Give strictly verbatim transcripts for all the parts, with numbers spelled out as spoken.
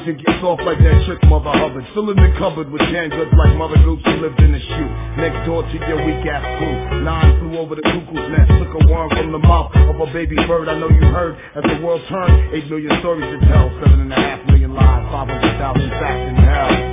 shit gets off like that trick Mother Hubbard. Filling the cupboard with canned goods like Mother Goose who lived in the shoe. Next door to your weak ass crew. Nine flew over the cuckoo's nest, took a worm from the mouth of a baby bird. I know you heard as the world turned. Eight million stories to tell, seven and a half million lives, five hundred thousand facts in hell.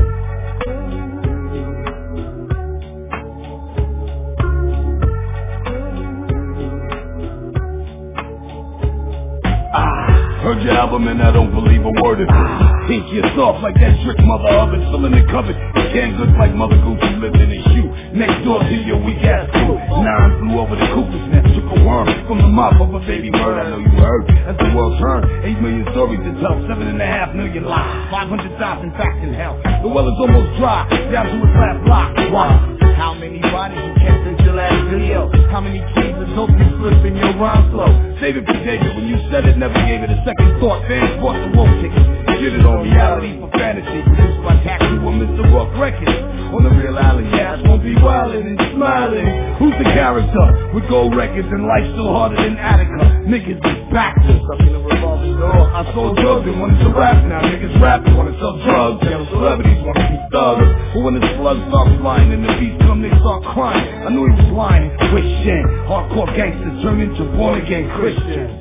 Heard your album and I don't believe a word of it. Think you're soft like that trick Mother Hubbard. Filling the cupboard, canned goods like Mother Goose who lived in a shoe. Next door to your weak ass crew. Nine flew over the cuckoo's nest, took a worm from the mouth of a baby bird. I know you heard as the world turned. Eight million stories to tell, seven and a half million lives, five hundred thousand facts in hell. The well is almost dry, down to its last block. Why? How many bodies you kept since your last video? How many keys and hope you slip in your rhyme flow? Save it for David when you said it, never gave it a second thought. Fans bought the woke ticket, did it on reality for fantasy. Produced by Taxi or Mister Rock Records. On the real island, yeah, I won't be wildin' and smiling. Who's the character? With gold records and life still harder than Attica. Niggas is backwards, up in the revolving door. I sold drugs and wanted to rap, now niggas rapping, wanna sell drugs. Young celebrities wanna be thugs. But when the slugs start flying and the beats come, they start crying. I knew he was lying. Christian, hardcore gangsters turn into born again Christians.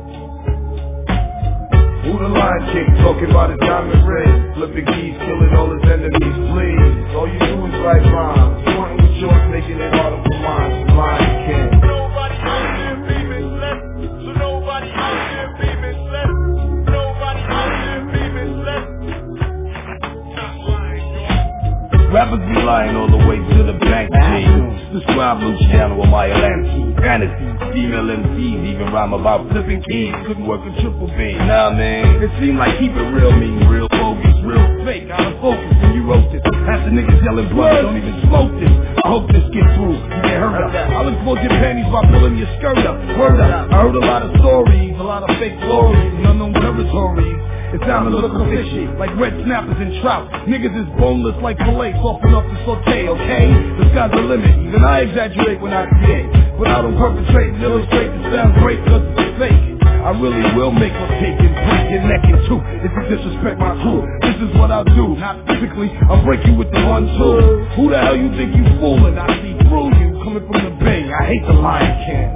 Who the Lion King, talking about a diamond ring, flipping keys, killing all his enemies, please. All you do is write rhymes, pointing with yours, making it harder for mine, Lion King. Nobody out there be misled, so nobody out there be misled. Nobody out there be misled. Not lying, dog. Rappers be lying all the way to the bank, G. Describe Luciano or Maya Lansky, fantasy. Female M Cs even rhyme about flipping keys. Couldn't work a triple B. Nah, man, it seemed like keep it real mean, real bogus, real fake. Out of focus when you wrote this. Half the niggas yelling blood, don't even smoke this. I hope this gets through. You get hurt up. I'll expose your panties by pulling your skirt up. Word up. I heard a lot of stories, a lot of fake glories, and unknown territories. It sounded a little fishy, like red snappers and trout. Niggas is boneless like filet, soft enough to saute, okay? The sky's the limit, even I exaggerate when I create. But I don't perpetrate and illustrate, it sounds great cause it's fake. I really will make a cake and break your neck in two if you disrespect my crew. This is what I'll do, not physically, I'll break you with the one two. Who the hell you think you fooling? I see through you, coming from the Bay, I hate the Lion King.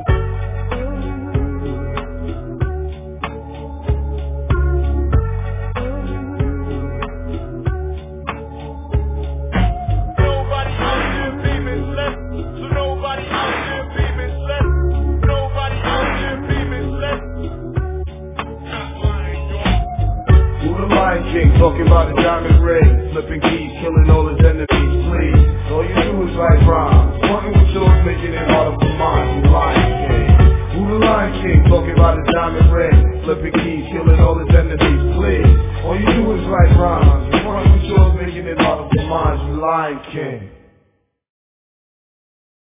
Talking about a diamond ring, flipping keys, killing all his enemies, please. All you do is write rhymes, pointing with yours, making it harder for mine. Who Lion King? Who the Lion King? Talking about a diamond ring, flipping keys, killing all his enemies, please. All you do is write rhymes, pointing with yours, making it harder for mine. Who Lion King?